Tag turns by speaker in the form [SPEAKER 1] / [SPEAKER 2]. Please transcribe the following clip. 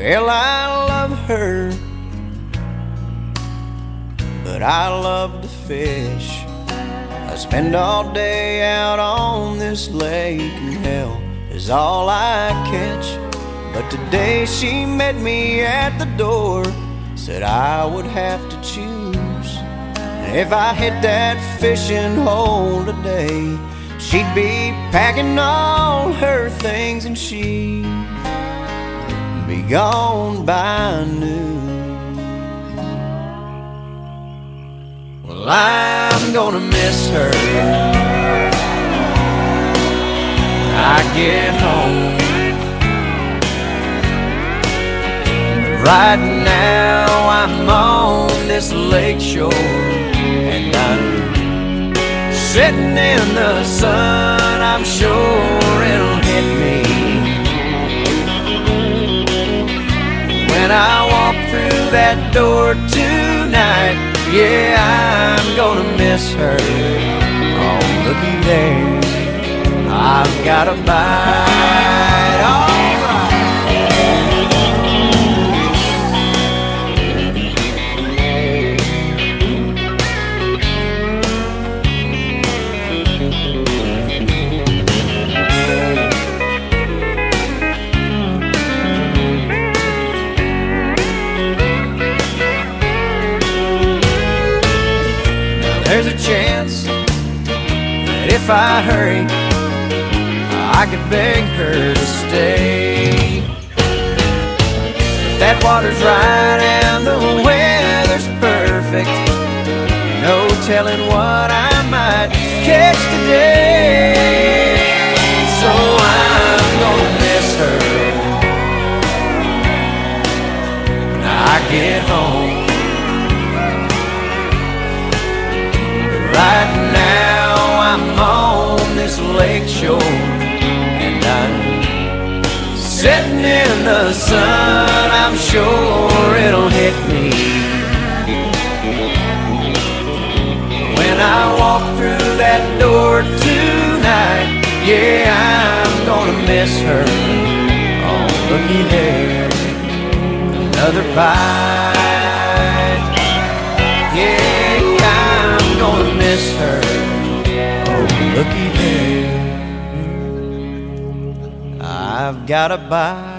[SPEAKER 1] Well, I love her, but I love to fish. I spend all day out on this lake, and hell is all I catch. But today she met me at the door, said I would have to choose. And if I hit that fishing hole today, she'd be packing all her things and she'd be gone by noon. Well, I'm gonna miss her when I get home. Right now I'm on this lake shore, and I'm sitting in the sun. I'm sure it'll hit me when I walk through that door tonight. Yeah, I'm gonna miss her. Oh, looky there, I've got a bite. All right. There's a chance that if I hurry, I could beg her to stay. That water's right and the weather's perfect. No telling what I might catch today. So I'm gonna miss her when I get home. Right now I'm on this lake shore, and I'm sitting in the sun. I'm sure it'll hit me when I walk through that door tonight. Yeah, I'm gonna miss her. Oh, looky there, another bite. Yeah, I'm gonna miss her. Oh, looky there, I've got a bite.